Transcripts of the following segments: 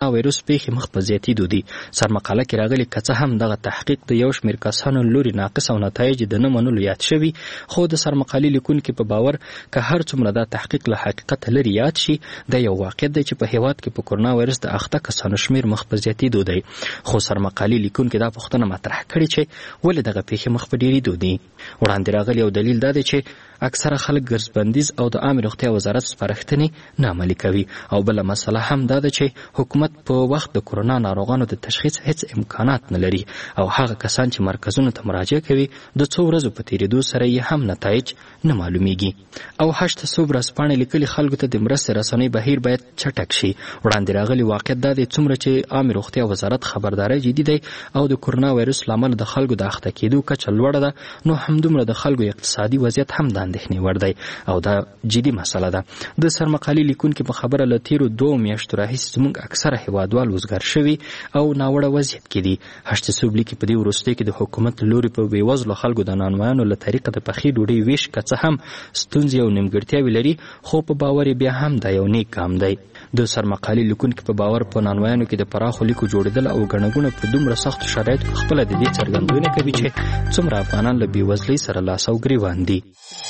وایرس پیښې مخ په زیاتېدو دي. سرمقاله کې راغلي که څه هم دغه تحقیق د یو شمېر کسانو لوري ناقص او نتایج د نه منلو یاد شوي، خو د سرمقالې لیکونکي په باور که هر څومره دا تحقیق له حقیقت لري یاد شي، د یو واقعیت دی چې په هیواد کې په کورونا وایرس د اخته کسانو شمېر مخ په زیاتېدو دی. خو سرمقالې لیکونکي دا پوښتنه مطرح کړې چې ولې دغه پیښې مخ په ډېرېدو دي. وړاندې راغلی یو دلیل دا دی چې اکثره خلک ګرځبندیز او د عامې روغتیا وزارت سپارښتنې نه عملي کوي، او بله مسله هم دا ده چې حکومت په وخت د کورونا ناروغانو د تشخیص هیڅ امکانات نه لري، او هغه کسان چې مرکزونو ته مراجعه کوي د څو ورځو په تېرېدو سره یې هم نتایج نه معلومیږي. او 8 ورځپاڼې لیکلي خلکو ته د مرستې رسنۍ بهیر باید چټک شي. وړاندې راغلی واقعیت دا دی څومره چې عامې روغتیا وزارت خبرداری جدي دی او د کورونا وایرس له امله د خلکو د اخته کېدو کچه لوړه ده، نو همدومره د خلکو اقتصادي وضعیت هم د اندېښنې وړ دی، او دا جدي مسله ده. د سرمقالې لیکونکي په خبره له تېرو 2 میاشتو راهیسې زموږ اکثره هیوادوال وزګار شوي او ناوړه وضعیت کې دي. هشتسوب لیکي په دې وروستیو کې د حکومت لوري په بېوزلو خلکو د نانوایانو له طریقه د پخې ډوډۍ ویش که څه هم ستونزې او نیمګړتیاوې لري، خو په باور بیا هم دا یو نیک ګام دی. د سرمقالې لیکونکي په باور په نانوایانو کې د پراخو لیکو جوړېدل او ګڼه ګوڼه په دومره سختو شرایطو کې خپله د دې څرګندونه کوي چې څومره افغانان له بېوزلۍ سره لاس او ګرېوان دي.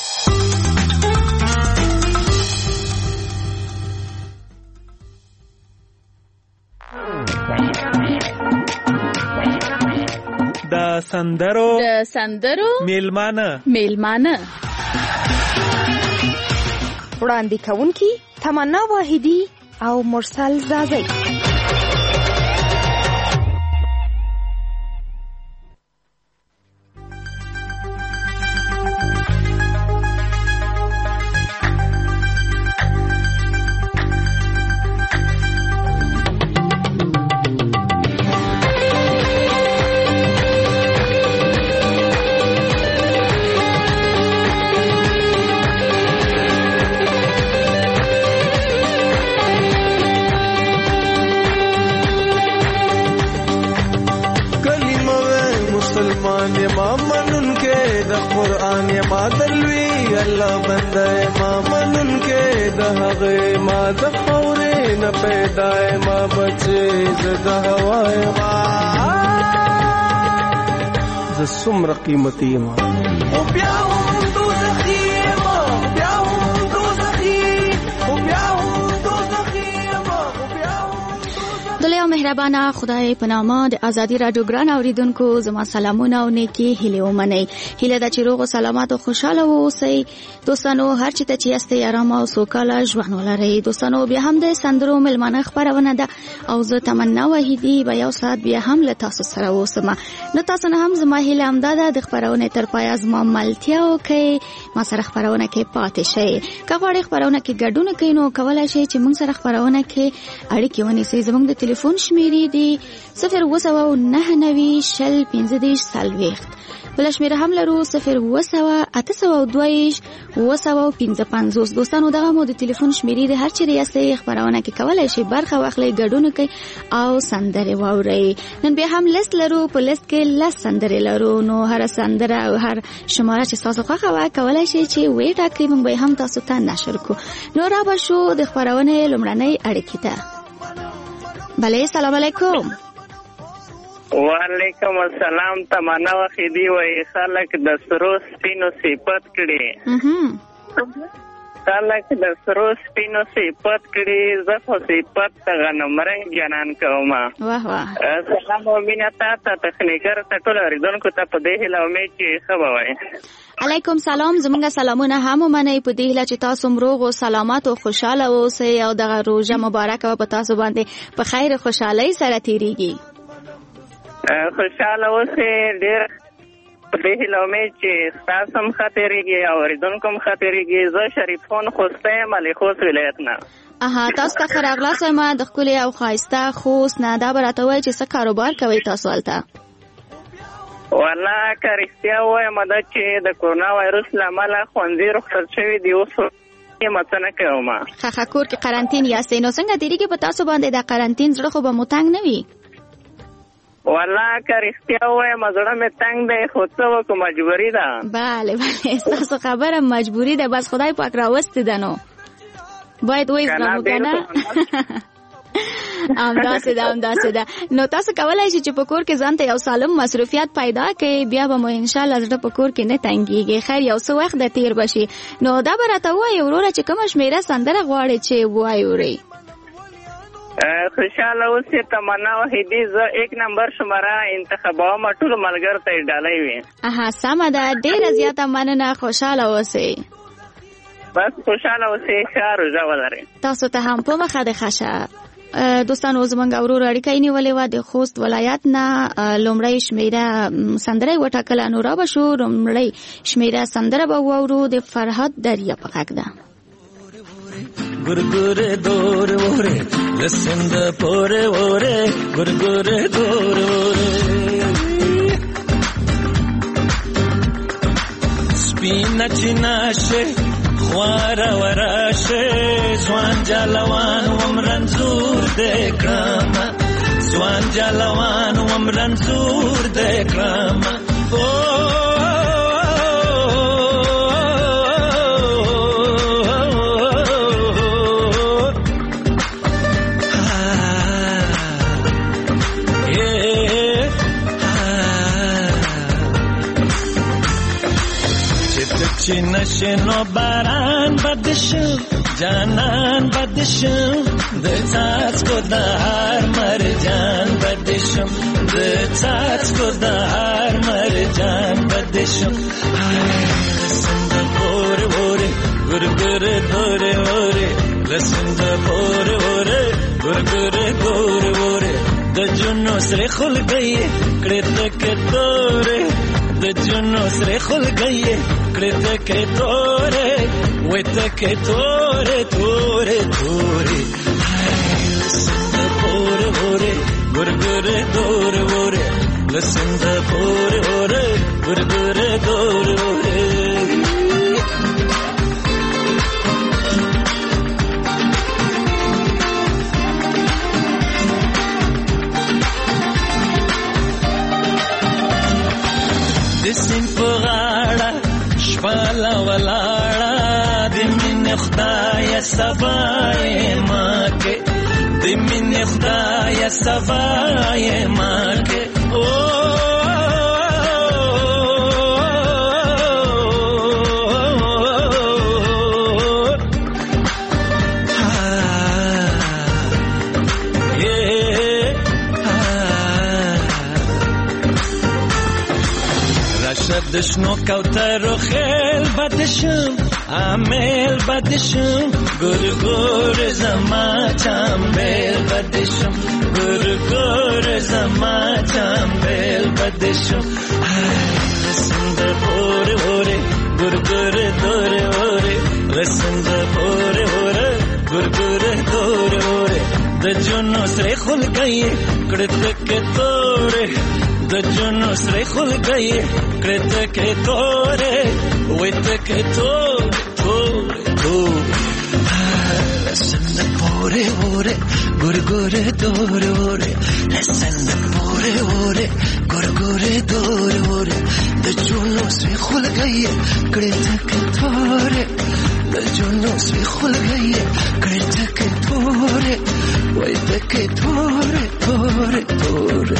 د سندرو میلمانه وړاندې کوونکي تمنا واحدي او مرسل زازی. سمر قیمتی ما او بیا هم دوزخی ما بیا هم دوزخی او بیا هم دوزخی ما بیا هم دلیا مهربانه خدای په نامه د ازادي رادیو ګران اوریدونکو زما سلامونه او نیکی هیله ومنئ. هیله ده چې روغ او سلامت او خوشاله اوسئ. دوستانو هر چېرته چې یاستئ ارام او سوکاله ژوند ولرئ. دوستانو بیا هم د سندرو میلمانه خپرونه ده او زه تمنا واحدي به یو ساعت بیا هم له تاسو سره اوسم. نو تاسو نه هم زما هیله همدا ده د خپرونې تر پایه زما ملتیا وکړئ، ما سره خپرونه کې پاتې شئ. که غواړئ خپرونه کې ګډون کوئ نو کولی شئ چې موږ سره خپرونه کې اړیکې ونیسئ. زموږ د ټلیفون شمیرې دي 02990 شل 15 40. بل شمیره هم لرو 02822 955. دوستانو دغه مو د ټلیفون شمیرې د هر چیرې یاستئ خپرونه کې کولی شئ برخه واخلئ، ګډون کوئ او سندرې واورئ. نن بیا هم لیست لرو، په لیست کې 10 سندرې لرو، نو هر سندره او هر شماره چې تاسو خوښه وه کولی شئ چې ویې ټاکئ، موږ به هم تاسو ته نشر کړو. نو را به شو د خپرونې لومړنۍ اړیکې ته. بله سلام علیکم. وعلیکم السلام. تمنا واحدي وایي خلک د سرو سپینو صفت کړي، خلک د سرو سپینو صفت کړي، زه خو صفت ته غنمرنګ جنان کوم. واه واه. سلام او مینه تاسو ته تخنیکر ته ټول اوریدونکو ته په دې هیله امید چې ښه به وایي. علیکم سلام. زمونږ سلامونه هم ومنئ په دې هیله چې تاسو روغ او سلامت او خوشاله اوسئ او دغه روژه مبارکه په تاسو باندې په خیر خوشحالۍ سره تیریږي. خوشاله اوسئ. ډېر په دې هیله امید چې ستاسو هم ښه تیریږي او اوریدونکو هم ښه تیریږي. زه شریف خان خوستی یم علي خوست ولایت نه. تاسو ته ښه راغلاست وایم د ښکلي او ښایسته خوست نه. دا به راته ووایئ چې څه کاروبار کوئ تاسو هلته؟ والله که رښتیا ووایم دا چې د کورونا وایرس له امله ښوونځي رخصت شوي دي، اوس یم څه نه کوم. ښه کور کې قرنطین یاستئ، نو څنګه تېرېږي په تاسو باندې دا قرنطین؟ زړه خو به مو تنګ نه وي؟ والله که رښتیا ووایم زړه مې تنګ دی، خو څه وکړو مجبوري ده. بله ستاسو خبره مجبوري ده، بس خدای پاک راوستې ده نو باید وایزغمو که نه. همداسې ده. نو تاسو کولای شئ چې په کور کې ځان ته یو سالم مصروفیت پیدا کړئ، بیا به مو ان شاء الله زړه په کور کې نه تنګيږي. خیر یو څه وخت د تیر بشي. نو دا به راته وایي وروره چې کومه شمیره سندره غواړي چې وایورئ؟ خوشاله اوسې تمنا وحیدي زه 1 نمبر شماره انتخابوم ټول ملګرو ته ډالۍ وي. سمه ده، ډیره زیاته مننه. خوشاله اوسئ. بس خوشاله اوسئ، ښه روژه ولرئ. تاسو ته هم په مخه د ښه. دوستانو زمونږ ورور اړیکه یې نیولې وه د خوست ولایت نه. لومړی شمیره سندره یې وټاکله. نو را به شو لومړی شمیره سندره به واورو د فرهاد دریا په غږ ده. Gurgure dore ore listen the pore ore gurgure dore ore spinach nashe khwara warashe zwan jalawan umran zur de krama zwan jalawan umran zur de krama نشنو باران بدشم جانان بدشم د څاڅکو د هر مرجان بدشم د څاڅکو د هر مرجان بدشم لسند پور وره ګرګر دور وره لسند پور وره ګرګر دور وره د جنو سره خل گئی کړه تک توره د جنو سره خل گئی کړه کې تورې وې ته کې تورې تورې تورې لسند پور وره ګرګر دور وره لسند پور وره ګرګر دور وره دسم پغاړه شپاله ولاړه د مینې خدای سبای ماکه د مینې خدای سبای ماکه دشنو کوتر و خیل بدشم عامل بدشم گرگر زما چنبیل بدشم گرگر زما چنبیل بدشم لسند پور وره گرگر دور وره لسند پور وره گرگر دور وره د جنو سره خل گئی کړه کې توره د جنو سره خل گئی کړه کې توره وې ته کې توره توره توره لسند پوره وره ګرګر دور وره لسند پوره وره ګرګر دور وره د جنو سره خل گئی کړه کې توره د جنو سره خل گئی کړه کې توره وې ته کې توره توره توره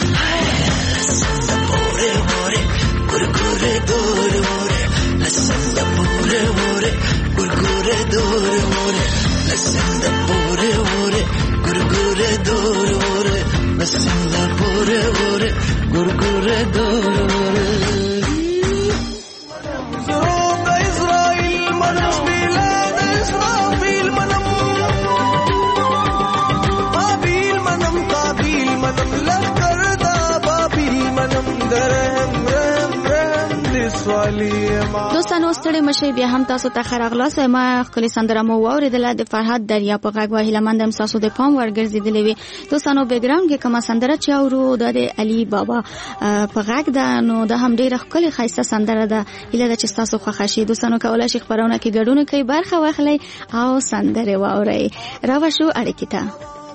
gurgure dore ore lasanda pore ore gurgure dore ore lasanda pore ore gurgure dore ore lasanda pore ore gurgure dore ore zoronga israel manam bilad israfil manam babil manam lakar da babil manam daram دوستانو ستړي مشه بیا هم تاسو ته خراغلاس ما خپل سندره مو واوریدله د فرهاد دریا په غږ وهله مندم تاسو د پام ورګرځیدلې وي. دوستانو بیک ګراوند کې کومه سندره چې اورو د علي بابا په غږ ده، نو دا هم ډیره ښکلې ښایسته سندره ده. هیله ده چې تاسو خوښ شي. دوستانو کولای شئ خبرونه کې ګډون کوي، برخه واخلئ او سندره واورئ. راوښو اړیکې ته.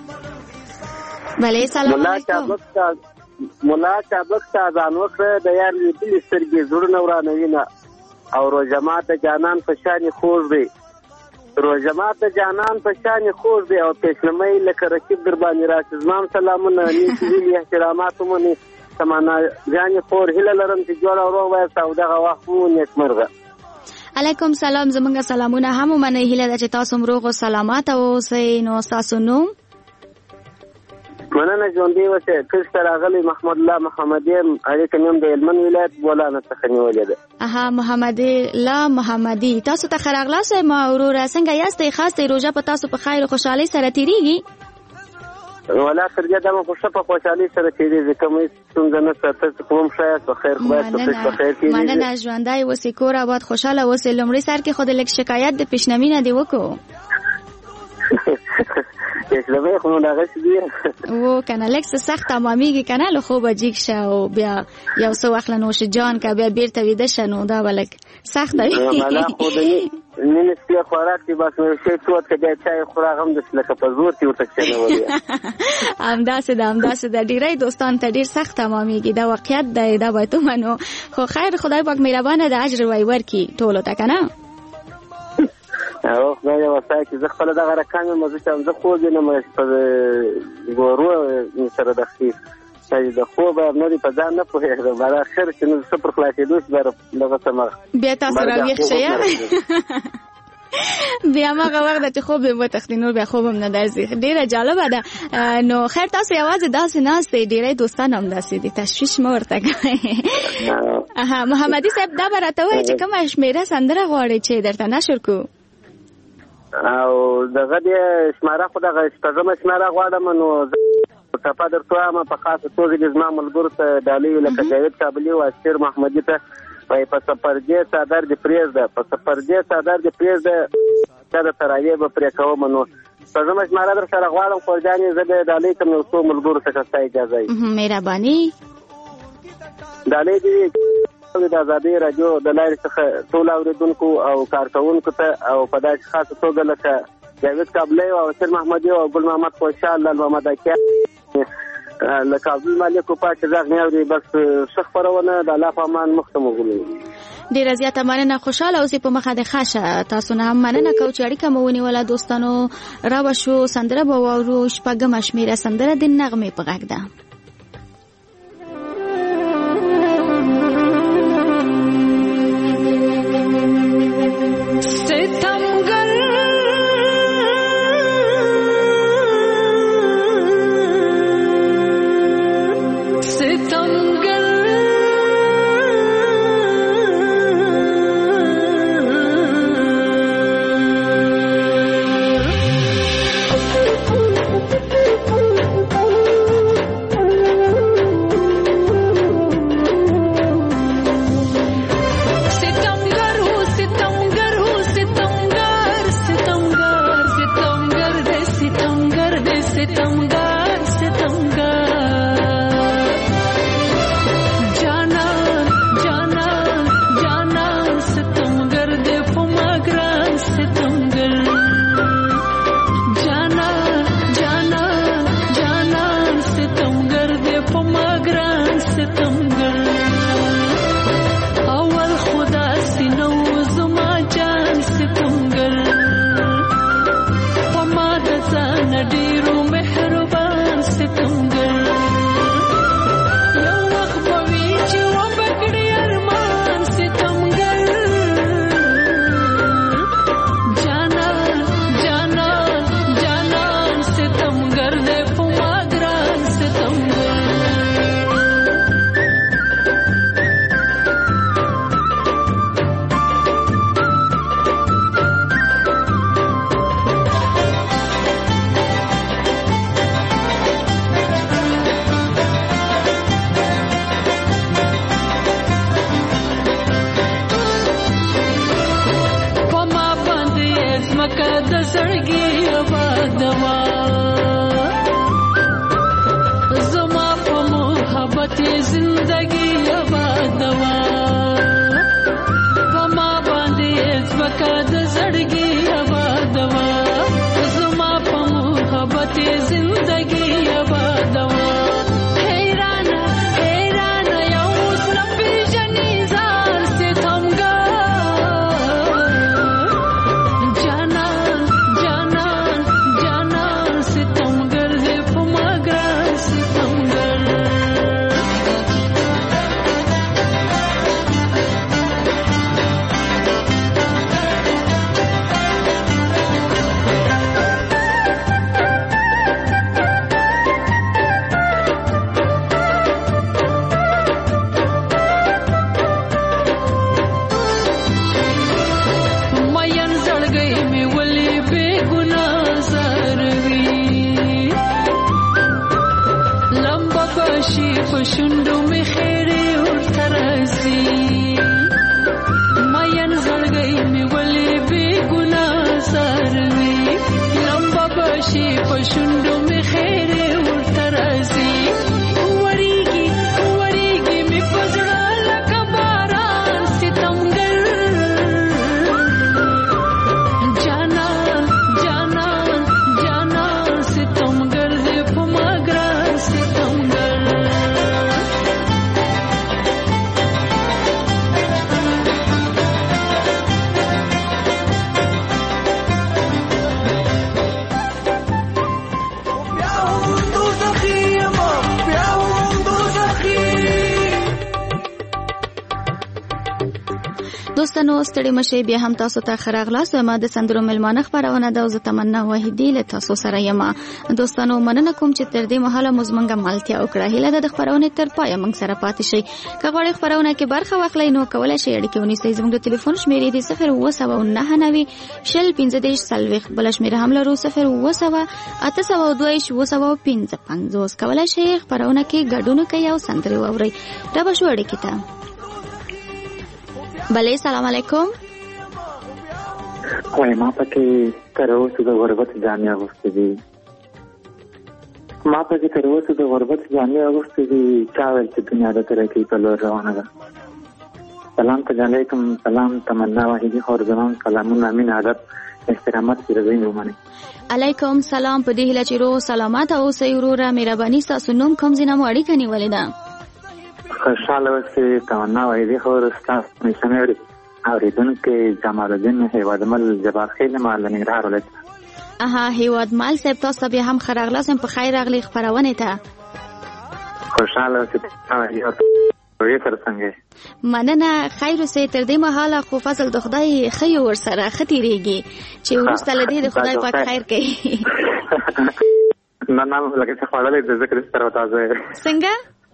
بله سلام علیکم. مولا چابک تا ځان وکړه د یار لیدلې سترګې زړونه ورانوي نه او روزه ماته جانان په شان خوږ دی روژه مات د جانان په شان خوږ دی او پیشنمۍ لکه رقیب در باندې راشي زما سلامونه نیک ویلي احترامات ومني تمنا جانې خور هیله لرم چې جوړ او روغ وایاست او دغه وخت مو نیکمرغه. علیکم سلام. زمونږ سلامونه هم ومنئ. هیله ده چې تاسو روغ او سلامت اوسئ. نو ستاسو نوم؟ مننه ژوندی اوسئ. کښ ته راغلی محمد الله محمدي اړیکه مې هم د هلمند ولایت بولانه څخه نیولې ده. محمد الله محمدي. تاسو ته ښه راغلاست ما وروره. څنګه یاستئ؟ خاص دی روژه په تاسو په خیر او خوشحالۍ سره تېرېږي؟ ولا تر دې دمه خو ښه په خوشحالۍ سره تېرېږي. کوم هېڅ ستونزه نشته. تاسو کوم ښه یاست؟ په خیر خدای په خیر تېرېږي. مننه. ژوندی اوسئ، کور آباد، خوشحاله اوسئ. لومړي سر کې خو د لږ شکایت د پیشنمي نه دې وکړو. پیشنمي خو نو دغسې دي و که نه لږ څه سخت تمامېږي که نه له خوبه جګ شه او بیا یو څه وخت له نوشجان که بیا بېرته ویده شه نو دا به لږ سخته وي. ملا خو د نن شپې خوراک کې بس نو شی څوت که بیا چای خوراک هم داسې لکه په زور کې ورته کښېنولي. همداسې ده همداسې ده. ډېری دوستان ته ډېر سخت تمامېږي. دا واقعیت دی، دا باید ومنو. خو خیر خدای پاک مهربانه د اجر وی ورکړي ټولو ته که نه. او خدای وسای چې زه خپله دغه رقم یم زه چې زه خوب ینم په ګورو سره د خیر د خوب نه دی په ځان نه پوهېږم بر اخر چې نو څه پر خلاصېدو چې دغه څه مغ بیا تاسو راویښ شئ بیا مغه وخت چې خوب به وتښتي نور بیا خوب هم نه درځي. ډېره جالبه ده. نو خیر تاسو یوازې داسې ناستئ، ډېری دوستان هم داسې دي، تشویش مه ورته کوئ. محمدي صاحب دا به راته وایي چې کومه شمېره سندره غواړئ چې درته نشر کړو؟ او دغه دې شماره خو دغه شپږمه شماره غواړم. نو ټپه درته وایم په خاصه توګه دې زما ملګرو ته ډالۍ لکه جاوید کابلي او اسیر محمدي ته وایي په سفر دې څادر دې پرېږده، په سفر دې څادر دې پرېږده دا د تراویح به پرې کوم. نو شپږمه شماره در سره غواړم خو جانې زه به ډالۍ کړم یو څو ملګرو څخه ستا اجازه وي. مهرباني. ډالۍ دې د ازادۍ راډیو د لارې څخه ټول اوریدونکو او کارکوونکو ته او په داسې خاصه توګه لکه جاوید کابلي او اسیر محمدي او ګل محمد خوشحال لال محمد اکیا لکه عبدالمالک پاک غږ نه اوري بس ښه خپرونه د الله په امان مخ ته مو ګورئ. ډېره زیاته مننه. خوشحاله اوسئ. په مخه د ښه شه. تاسو نه هم مننه کوو چې اړیکه مو ونیوله. دوستانو راوه شو سندره به واورو. شپږمه شمېره سندره د نغمې په غږ ده. شونډو مې خیرې ورته راځي مین زړګی مې ولې بې ګناه ساروي لمبه بشي په شونډو مې خیرې ورته راځي وریږي وریږي مې په زړه لکه باران ستمګر جانان جانان جانان ستمګر دې په ما ګران ستمګر دوستانو ستړي مشه بیا هم تاسو ته خراغلاس ما د سندرو ملمانه خبرونه د زه تمنا وحیدی له تاسو سره یم دوستانو مننه کوم چې تر دې مهاله مزمنګه مالتیا او کړه هله د خبرونه تر پای موږ سره پاتې شي کغړې خبرونه کې برخه واخلئ نو کولای شئ اړیکه ونیسئ زموږ د ټلیفون شمیرې دي 07990 شل 15 سلويخ بل شمیره هم لرو 079 822 کولای شئ خبرونه کې ګډون کوي او سندري واورئ دا به شو اړیکه ته بله سلام علیکم وای ما پکې تر اوسه د غربت جامې اغوستې دي چا ویل چې دنیا د ترقۍ په لور روانه ده سلام علیکم سلام تمنا واحدي خور زمان سلامونه امین ادب احترامات سره ومنئ علیکم سلام په دې هیله چې روغ سلامات اوسئ وروره مهرباني تاسو نوم کوم ځای نه مو اړیکه نیولې ده خوشحاله اوسئ تمنا واحدي خور استاد میشنری اوریدونکو جمال الدین هیوادمل جبار خیل مال ننګرهار ولایت هیوادمل صاحب تاسو به هم خراغلاسم په خیر راغلی خبرونه ته خوشحاله اوسئ سره څنګه مننه خیر اوسئ تر دې مهاله خو فضل د خدای خیر ور سره ختیریږي چې ورسته لدی د خدای پاک خیر کوي نه لکه څه خړلې د ذکر سره تازه څنګه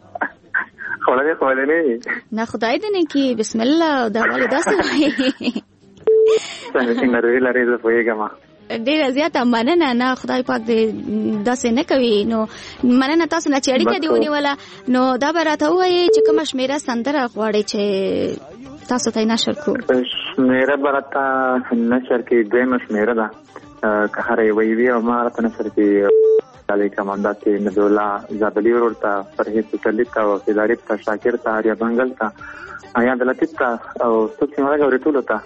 خولې نه خدای دې نه کی بسم الله دا ولې داسې وایي څنګه لري زه پوهیږم ډېر زیاته مننه نه خدای پاک دې داسې نه کوي نو مننه تاسو نه چې اړیکه دی ونیوله نو دا به راته ووایي چې کومه شمیره سندره غواړئ چې تاسو ته نشر کو شمیره به راته نشر کې دویمه شمیره ده که هر یوه وي او ما راته نشر کې علی کماندات ندولا زابلی ورته پرهیز تلیت او ادارې ته شاکر ته یا بنگل ته یا دلته ته او څوک څنګه ورټول ته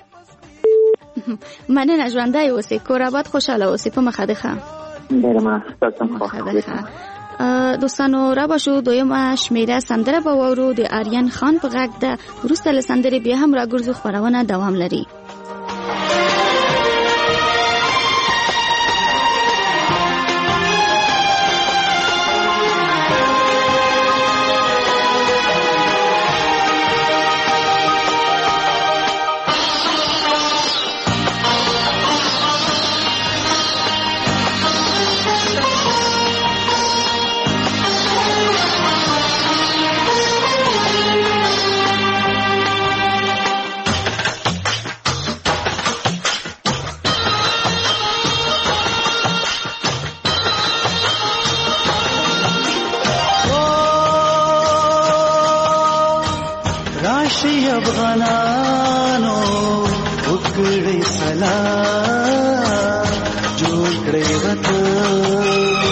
مننه ژوندۍ اوسئ کور آباد خوشاله اوسئ په مخه ده ډېر مننه تاسو دوستانو را باشو دویمه شمیره سندره به وورو د آریان خان په غږ ده وروسته له سندرې بیا هم راګرځو خبرونه دوام لري افغانانو وکړی سلام جوړ کړی وطن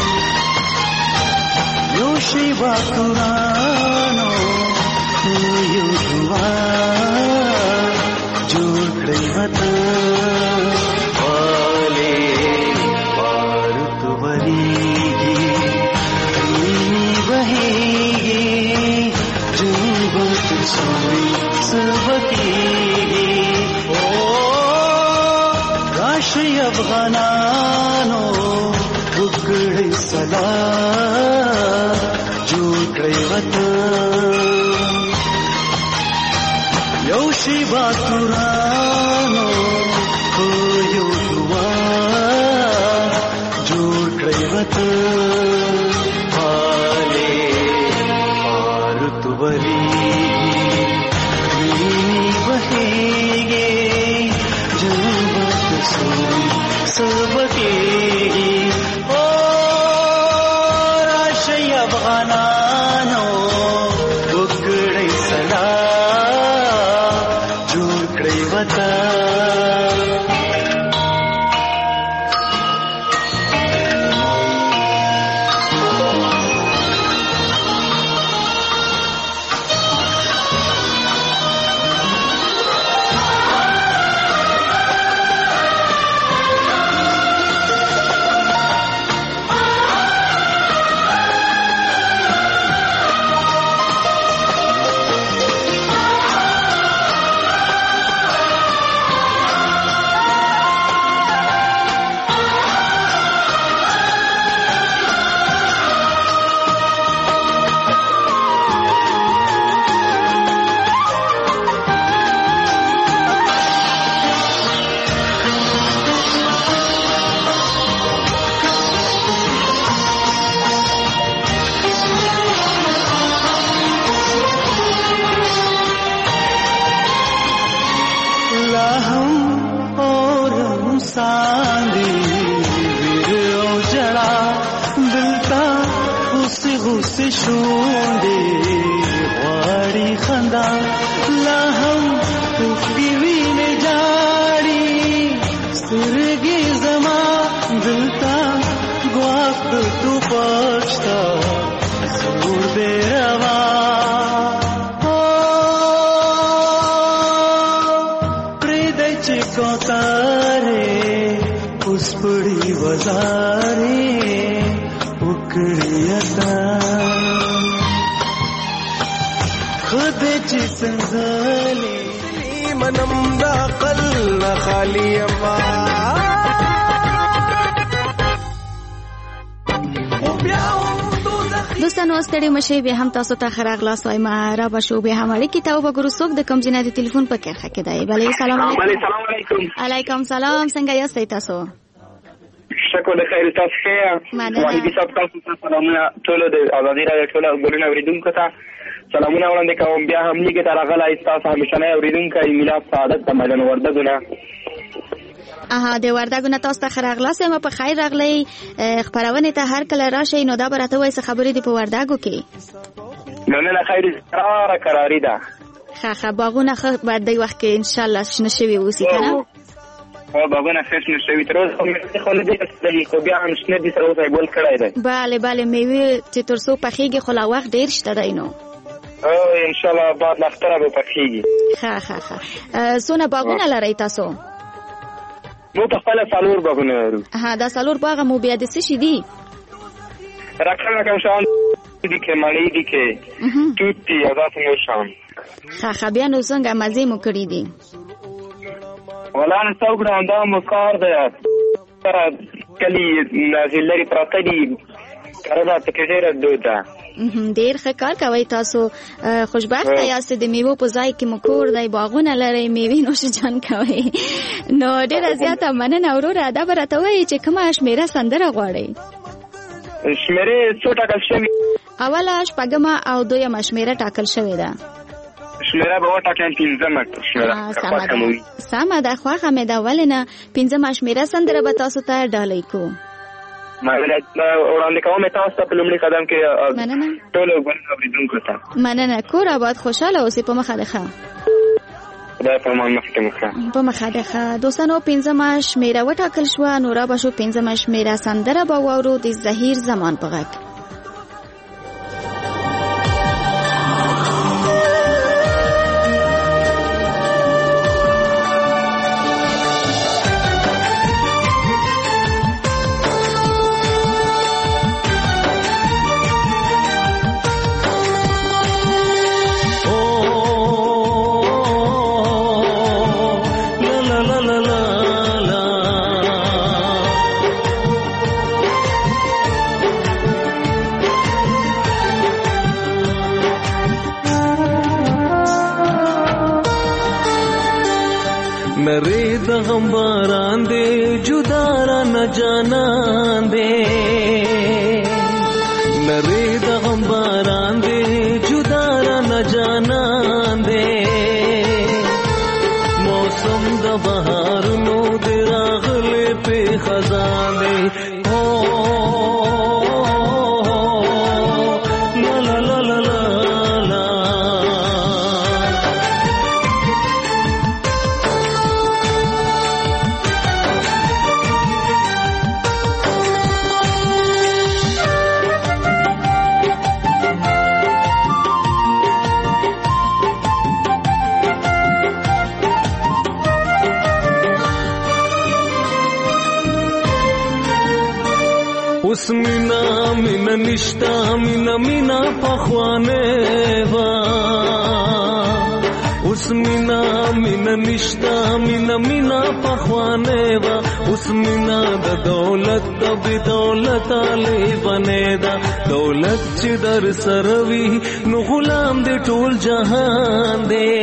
یو شی باکرانو یو دعا جوړ کړی وطن والے بارت وریږي بهیږي جوړ سوی سبکی او راشي افغانانو وکړی سلام جوړ کړی وطن یو شی باکرانو یو دعا جوړ کړی وطن والے بارت وریږي سبکی او راشي افغانانو موسې شونډې غواړي خندا لا هم توفي وینې جاړي سترګې زما دلته ګواښ د ټوپک شته زور دې روا پرېږدی چې کوترې اوس پړي وزارې وکړي ادا خدای چې څنګه منم د عقل نه خالي اما دوستانو ستړي مشه به هم تاسو ته خراغلاس وایم را بشو به هم اړیکې ته وګورو څوک د کم جنې د ټلیفون په کې خکې دی بلې سلام علیکم علیکم سلام څنګه یاست تاسو شکر د خیر تاسو ښه واحدي صاحب تاسو ته سلامونه ټول د ازادي راډیو ټول ګلونه اوریدونکو ته سلامونه وړاندې کوم بیا هم لیکه تر غلای تاسو همیشنه اوریدونکو میلاد سعادت د مدن وردګونه د وردګونه تاسو ته خراغلاس ما په خیر راغلی خبرونه ته هر کله راشي نو دا برته وایي خبرې دی په وردګو کې نه خیر قراری ده ښه باغونه خو بعد دی وخت کې ان شاء الله نشوي وسی کنه او باغونه خیر نشوي تر اوسه خو نه دي خو بیا هم شنه دي تر اوسه ګول کړای دی bale میوه چې تر څو پخېږي خو لا وخت ډیر شته دی نو او ان شاء الله بعد لاختره به پخېږي ښه سونه باغونه لري تاسو مو په خپل سالور باغونه لرو دا سالور باغ مو بیا د څه شي دی راکړه شان دي کې مړی دي کې توتي اذات نو شان ښه بیا نو څنګه مزه مو کړی دي ولان څوګړه اندام کار دی تر کلی نازلری پراته دي کارونه پکې ډېر دوده ډېر ښه کار کوي تاسو خوشبخته یاست د میوه په ځای کې مکور دی باغونه لري میوه نوش جان کوي نو ډېر زیاته مننه وروره دا برته وایي چې کومه شمیره سندره غواړي شمیره څو ټاکل شوی اوله شپږمه او دویمه شمیره ټاکل شوې ده شمیره به وټاکل پنځمه شمیره سمه ده خواخه مې دا ولنه پنځمه شمیره سندره به تاسو ته ډالۍ کو وړاندې کوم تاسو په لومړي قدم کې ټول ګلونه اوریدونکو ته مننه کور آباد خوشاله اوسې په مخه ده خدای په مان مخکې مخه په مخه ده دوستانو پنځمه شمیره وټاکل شو نو را بشو پنځمه شمیره سندره به واورو د زهیر زمان په غږ نری د غم باران دے جدا را نہ جانان دے نری د غم باران دے جدا را نہ جانان دے موسم د بہار نو دے راغلے پہ خزان دے اس مینا نشتا مینا پخوانے وا اس مینا نشتا مینا پخوانے وا اس مینا د دولت د بدولت علی بنے دا دولت چې در سروي نو غلام دې ټول جهان دې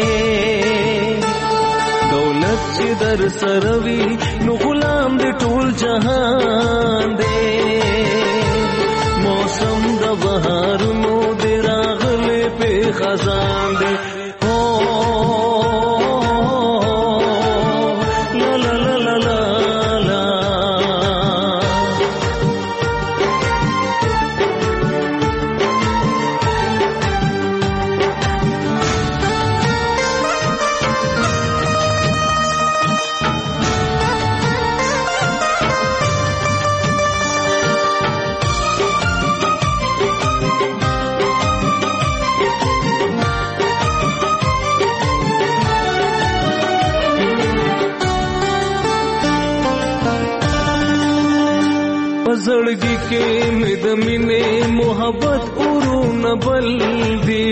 دولت چې در سروي نو غلام دې ټول جهان دې موسم د بهار نو دې راغلې په خزان دې زړګي کې مې د مینې محبت ورونه بل دي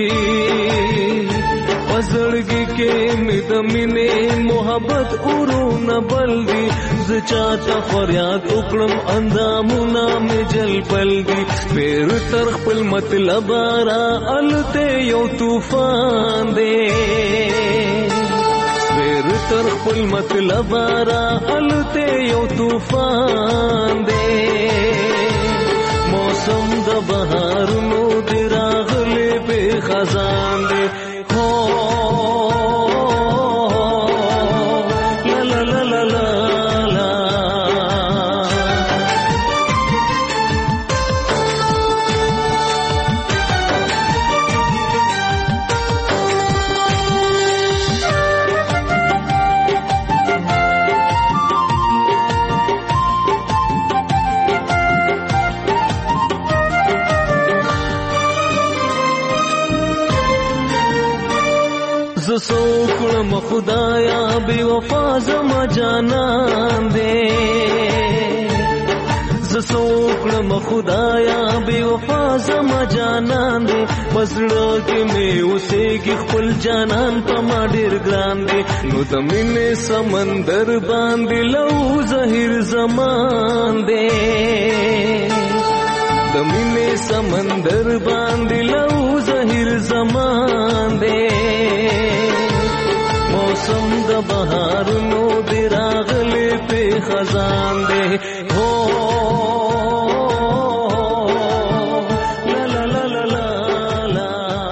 زړګي کې مې د مینې محبت ورونه بل دي زه چاته فریاد وکړم اندامونه مې جلبل دي پیر تر خپل مطلب را الته یو طوفان دی پیر تر خپل مطلب را الته یو طوفان دی موسم د بهارونو دی راغلی په خزان دی سوکړم خدایا بے وفا زما جانان دے سوکړم خدایا بے وفا زما جانان دے پسړه کې مې اوسېږي خپل جانان په ما ډېر ګران دے نو د مینې سمندر باندې لو زهیر زمان دے د مینې سمندر باندې لو زهیر زمان دے موسم د بهارونو دی راغلی په خزان دی هو لا لا لا لا لا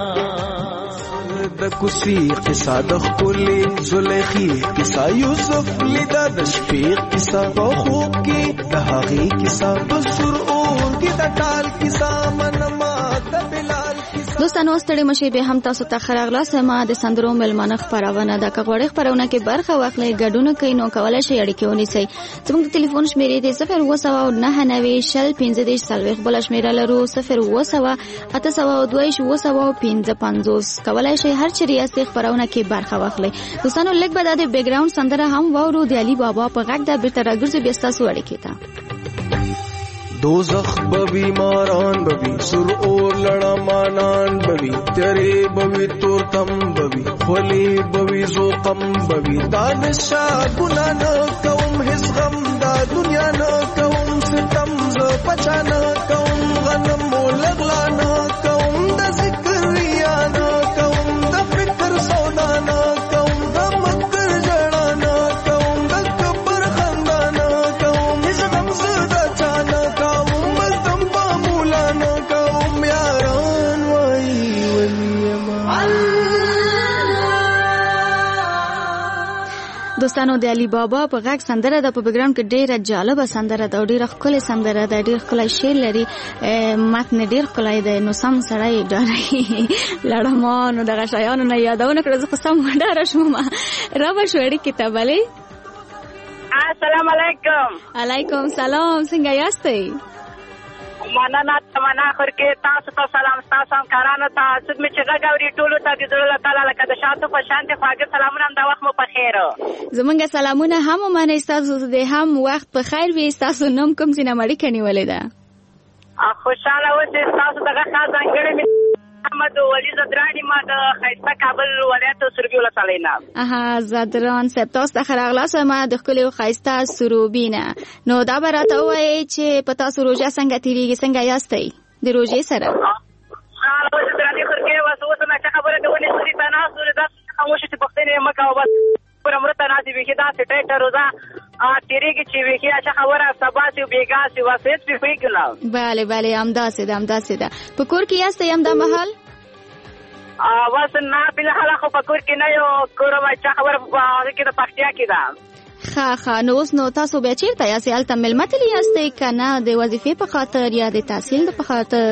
د کوسی قصه د خپلې زلیخي قصه یوسف لیدا د شفیق قصه په خوب کې د هغې قصه په سر اور کې د ټال قصه منما د بلال دوستانو ستړي مشي به هم تاسو ته خراغلا سما د سندرو ملمنه خبرونه د کغوړې خبرونه کې برخه واخلې ګډونه کوي نو کولای شي اړیکه ونیسي زموږ د ټلیفون شمیرې د 07990 بل شمیره لرو 080882255 کولای شي هر چیرې اسې خبرونه کې برخه واخلې دوستانو لیک به د بیک ګراوند سندره هم وورو د علي بابا په غږ د بیرته راګرځي بیا تاسو اړیکه ته دوزخ بوی ماران بوی سر اور لڑا مانان بوی تیرے بوی تورتم بوی خولی بوی زوقم بوی دانشا گناہ نہ کوم حس غم دا دنیا نہ کوم ستم ز پچا نہ کوم غنم لغلا نہ کوم دا ذکر یا نہ کوم دا فکر سودا نہ کوم دا مکر جڑا نہ کوم دا کبر خندا نہ کوم حس غم ز دا چانا دوستانو د علي بابا په غږ سندره د په بیکګراوند کې ډیره جالبه سندره ده او ډیره ښکلې سندره ده ډیر ښکلی شعر لري متن ډیر ښکلی دی نو سم سړی ډاري لړمانو دغه شیانو نه یادونه کړه زه خو سم ډاره شوم رابه شو اړیکې ته بلې السلام علیکم علیکم سلام څنګه یاستئ مننه تمنا خور کې تاسو ته سلام تاسو هم کارانو ته څوک مې چې غږ اوري ټولو ته د زړه تعالی لکه د شاتو په شان دي خواږه سلامونه هم دا وخت مو په خیر زمونږ سلامونه هم ومنئ ستاسو د هم وخت په خیر وي ستاسو نوم کوم ځای نه اړیکه نیولې ده خوشاله اوسئ ستاسو دغه خاص ځانګړې محمد ولی زدرانی ما د خیسته کابل ولایت سروبي ولسوالۍ نه زدران صاحب تاسو ته ښه راغلاست ما د ښکلې او ښایسته سروبي نه نو دا به راته ووایئ چې په تاسو روژه څنګه تېرېږي څنګه یاستئ د روژې سره زدراني خورکې اوس نه څه خبره ده ونې سوري ته ناست ولې داسې خاموشه چې پوښتنې یې مه کوه بس پوره مړه ته ناست بیخي داسې ټیټه روژه تیریږي چې بیخي اچھا خبره سبا سي بیګا سي واسه هیڅ به پوهېږو نه بله بله همداسې ده همداسې ده په کور کې یاستئ همدا مهال بس نه بلحاله خو په کور کې نه یو کور اچھا خبره په هغې کې د پښتیا کې ده ښه نو اوس نو تاسو بیا چېرته یاستئ هلته مېلمه تللي یاستئ که نه د وظیفې په خاطر یا د تحصیل په خاطر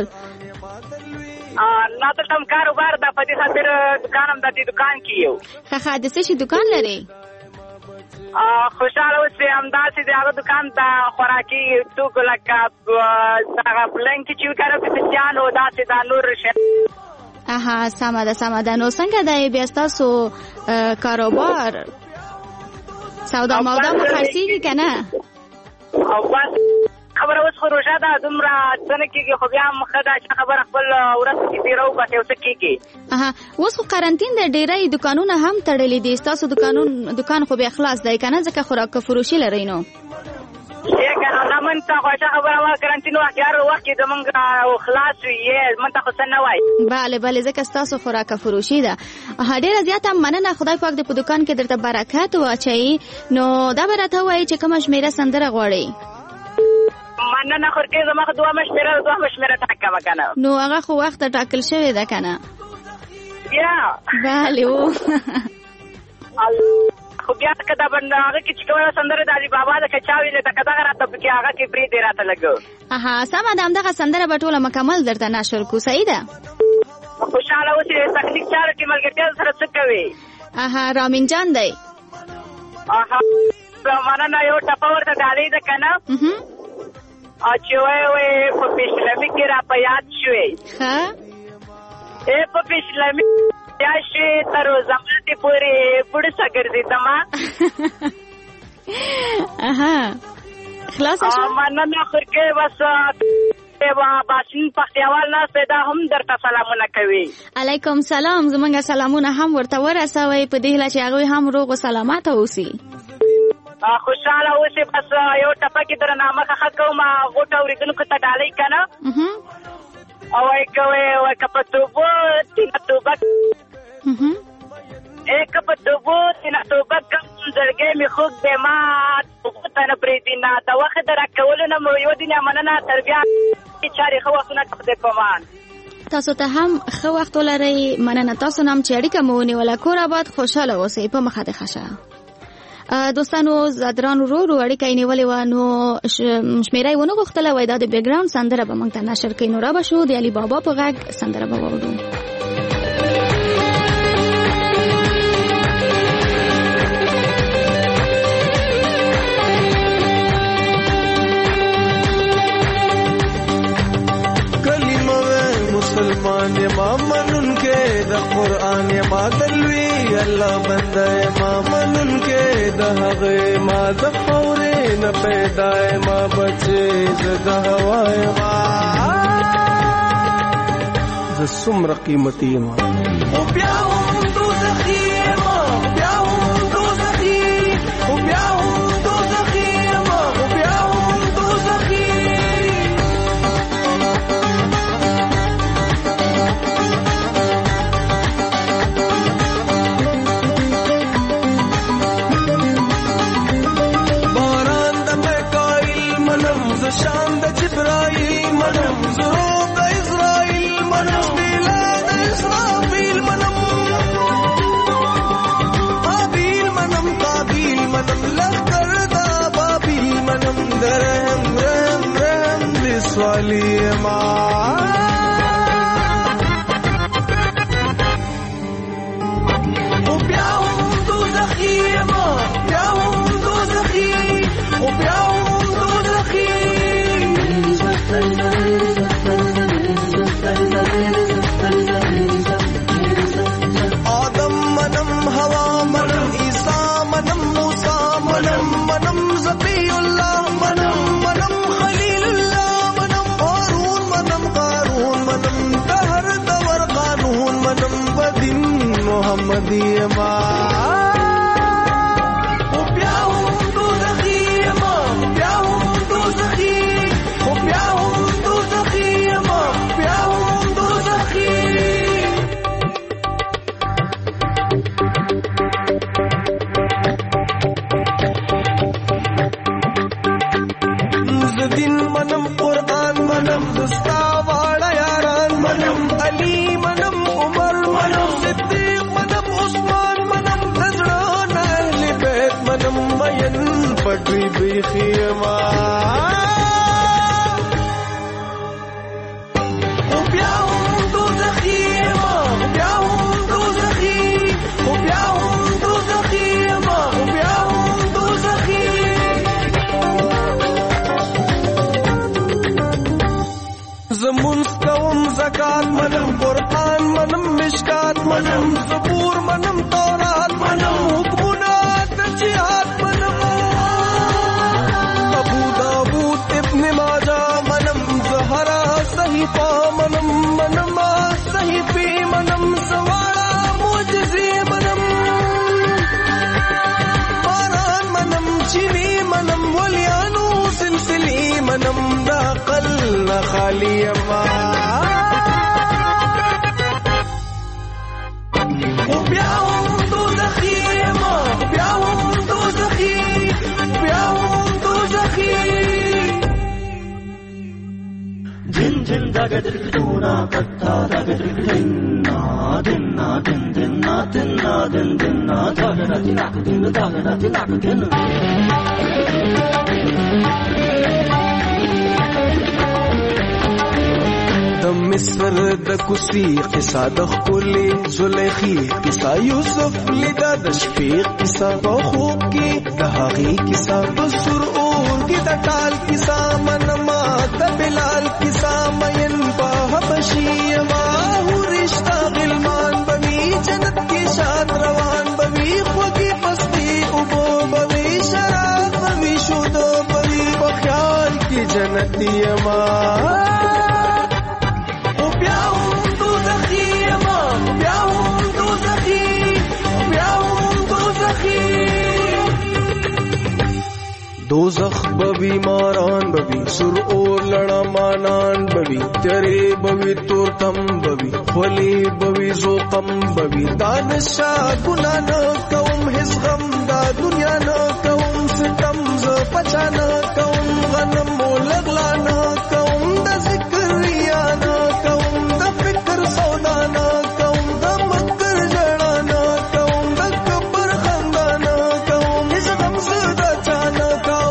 نه دلته هم کاروبار ده په دې خاطر دکان هم د دې دکان کې یو ښه د څه شي دکان لرئ خوشحاله اوسئ همداسې د هغه دکان ته خوراکي توکو لکه دغه پلنګې چې وکړه پسیانو داسې دا نور شی سمه ده نو څنګه دی بیا ستاسو کاروبار سودا مودا مو خرڅېږي که نه بس خبره اوس خو روژه ده دومره څه نه کېږي خو بیا هم ښه ده چې خبره خپل ورځ کې تېره وباسي او څه کېږي. اوس خو قرنطین دی ډېری دوکانونه هم تړلي دي ستاسو دکان خو بیا خلاص دی که نه ځکه خوراک فروشي لرئ نو نه من ته خوښه خبره وه قرنطین وخت هر وخت چې زمونږ خلاص وي من ته خو څه نه وایي. بله ځکه ستاسو خوراک فروشي ده. ډېره زیاته مننه خدای پاک دې په دکان کې درته برکت واچوي. نو دا به راته ووایي چې کومه شمېره سندره غواړئ؟ مننه خورکې زما خو دوهمه شمېره ټاکمه که نه نو هغه خو وخته ټاکل شوې ده که نه؟ بیا بله و خو بیا که دا هغه کې چې کومه سندره د علي بابا ده که چا ویلې ده که دغه راته پکې هغه کې پرېږدې راته لږ سمه ده همدغه سندره به ټوله مکمل درته نشر کړو صحیح ده. خوشحاله اوسې تخنیک چارو کې ملګرتیا سره څه کوي؟ رامین جان دی. مننه یو ټپه ورته ډالۍ ده که نه چې وایي په پیشلمي کې را په یاد شوې په پیشلمي یا شوې تر زمانې پورې بوډسه ګرځېدمه خلاصه شوه. مننه خورکې بس باسین پختیوال ناست دا هم درته سلامونه کوي. علیکم سلام. زمونږ سلامونه هم ورته ورسوئ په دې هیله چې هغوی هم روغ و سلامته اوسي. خوشحاله اوسې. بس یو ټپه کې درنه مخه ښه کوم غوټه اورېدونکو ته ډالۍ که نه وایي کوئ که په توبو تینه توبه که په توبو تینه توبه کم زړګی مې خوږ دی ما توبو ته نه پرېږدي نه د وخت د راکولو نه مو یوه دنیا مننه تر بیا چارې ښه وختونه که خدای پامان. تاسو ته هم ښه وخت ولرئ. مننه تاسو نه هم چې اړیکه مو ونیوله. کور آباد خوشحاله اوسئ. په مخه دې ښه شه. دوستانو زادران ورو اړیکه یې نیولې وه نو شمېره یې ونه غوښتله وایي دا د بیکګراوند سندره به موږ ته نشر کوي. نو را به شو د علي بابا په غږ سندره به واورو. مسلمان ما منن کے دا قرآن ما دلوی اللہ بندہ ما منن کے دا حغی ما دا خورے نہ پیدا ما بچے زدہ ہوائے ما دا سمر قیمتی ما بیاہم دو زخی ما بیاہم دو زخی بیاہم دو زخی ما بیاہم دو زخی شام د جبرائیل منم زروب د اسرائیل منم بلاد اسرافیل منم قابیل منم قابیل منم لخکر دا بابیل منم درہم رحم رحم بسوالی ما وبياهم دوزخي ما بياهم دوزخي وبياهم دوزخي آدم منم ہوا منم عیسیٰ منم موسیٰ منم منم ذبی اللہ منم منم خلیل اللہ منم ہارون منم قارون منم دہر دور قانون منم بدن محمدی ما وبياهم دوزخي ما وبياهم دوزخي وبياهم دوزخي ما وبياهم دوزخي زدین منم قرآن منم دستا والا یاران منم علی منم عمر منم صدیق منم عثمان منم نظران اہل بیت منم مین پٹری بیخی ما وبياهم دوزخي ما وبياهم دوزخي وبياهم دوزخي ما وبياهم دوزخي زمون قوم زکات منم قرآن منم مشکات منم زبور منم تورات منم حکمونات جهاد منم ابو داود ابن ماجه منما صحیفې منم سواړه معجزې منم باران منم چینی منم ولیانو سلسلې منم دا عقل نه خالی اما خو بیا هم دوزخي اما بیا هم دوزخي بیا هم دوزخي Din din da ga dir duna katta da ga dir din na din na din na din na da ga da din da ga da din د مصر د کوسی قصه د خپلې زلیخي قصه یوسف لیدا د شفیع قصه په خوب کې د هغې قصه په سر اور کې د ټال قصه منما د بلال قصه مین په حبشي ما هو رشتہ غلمان بوي جنت کې شاد روان بوي خوږی پستی او بوي شراب بوي شود بوي په خیال کې جنتی ما دوزخ بوی ماران بوی سر اور لڑا مانان بوی تیرے بوی تورتم بوی خلی بوی زوقم بوی دانشا گناہ نہ کوم حس غم دا دنیا نہ کوم ستم ز پچا نہ کوم غنم لغلا نہ کوم دا ذکر ریا نہ کوم دا فکر سودا نہ کوم دا مکر جڑا نہ کوم دا کبر خندا نہ کوم حس غم زدا چانا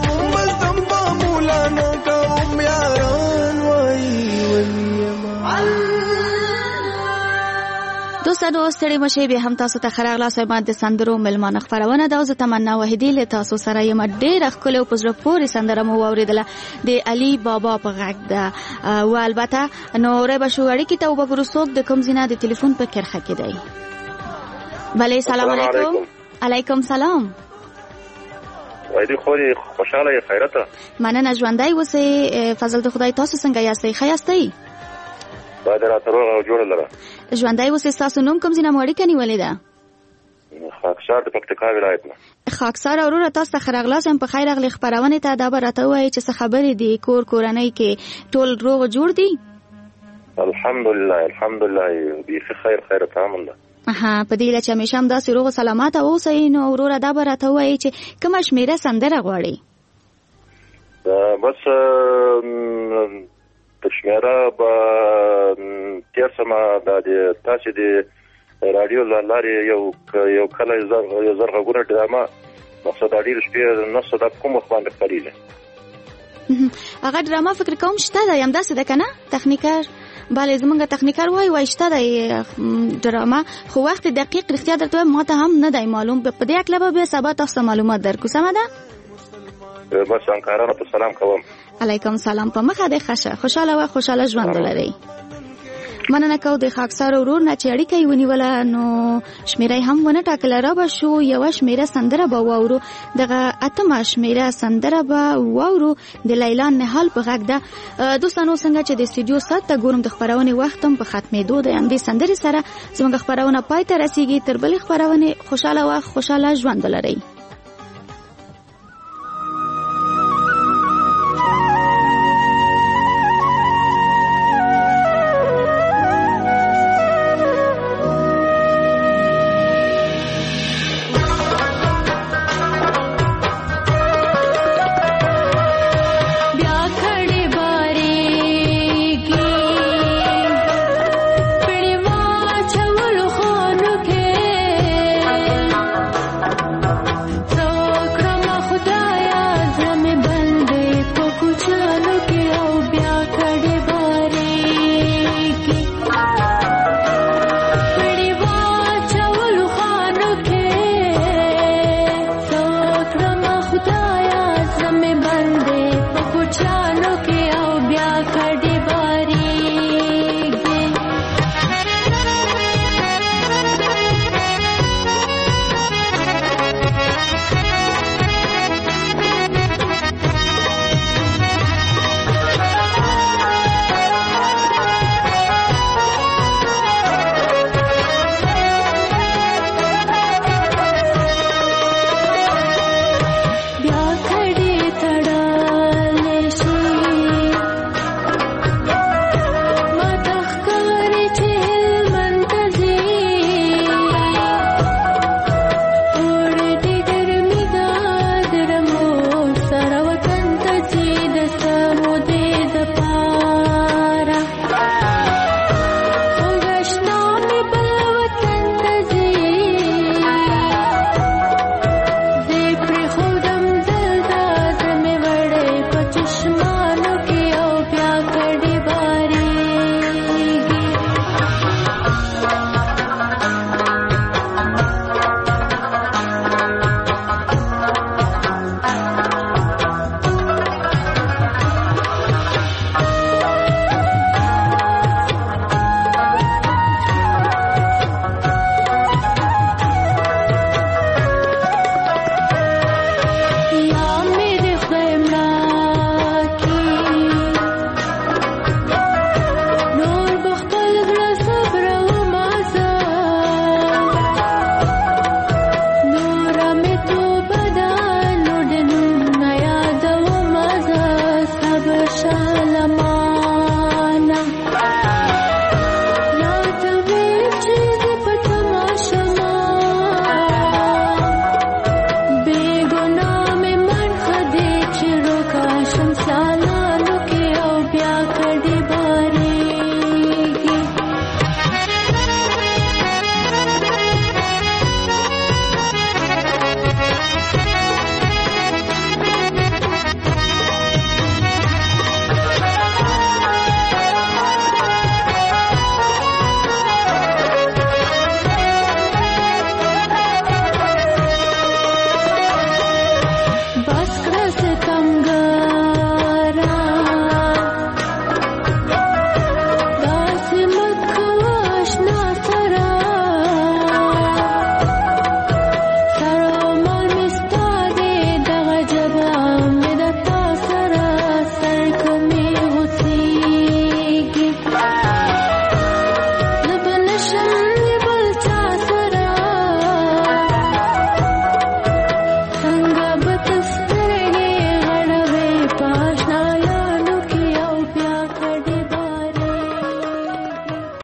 دوستانو ستړي مشه به هم تاسو ته خراغلا سیمات د سندرو ملمانه خبرونه دا زه تمنا وحیدی له تاسو سره یم ډېر خپل او پزره پورې سندره مو اوریدله د علي بابا په غږ ده او البته نو ربه شو اړیکې ته وګورو څوک د کوم زینا د ټلیفون په کرخه کې دی بله سلام علیکم علیکم سلام وایدی خوري خوشاله خیرته مننه ژوندۍ اوسئ فضل د خدای تاسو څنګه یاستئ ښه یاستئ باید راته روغ او جوړ لره ژوندۍ اوسئ ستاسو نوم کوم ځای نه مو اړیکه نیولې ده خاکسار د پکتیکا ولایت نه خاکسار وروره تاسو ته ښه راغلاست یم په خیر راغلې خپرونې ته دا به راته ووایئ چې څه خبرې دي کورنۍ کې ټول روغ جوړ دي الحمدلله بیخي خیر تمام ده په دې چې همیشه هم داسې روغ سلامات اوسئ نو وروره دا به راته ووایئ چې کومه شمېره سندره غواړئ بس شمېره به تېر سمه دا د تاسې د راډیو له لارې یو کله یو زر غږونه ډرامه مقصد ډېر شپې نسته دا کوم وخت باندې خپرېږي هغه ډرامه فکر کوم شته ده همداسې ده که نه تخنیکر بله زمونږ تخنیکر وایي شته دی ډرامه خو وخت دقیق رښتیا درته وایم ما ته هم نه دی معلوم په دې هکله به بیا سبا تاسو ته معلومات درکړو سمه ده بس همکارانو ته سلام کوم علیکم سلام په مخه دې ښه خوشحاله وه خوشحاله ژوند ولرئ مننه کوو د خاکسار ورور نه چې اړیکه یې ونیوله نو شمېره یې هم ونه ټاکله را به شو یوه شمېره سندره به واورو دغه اتمه شمېره سندره به واورو د لیلا نهال په غږ ده دوستانو څنګه چې د استودیو ساعت ته ګورم د خپرونې وخت هم په ختمېدو دی همدې سندرې سره زموږ خپرونه پای ته رسیږي تر بلې خپرونې خوشحاله وه خوشحاله ژوند ولرئ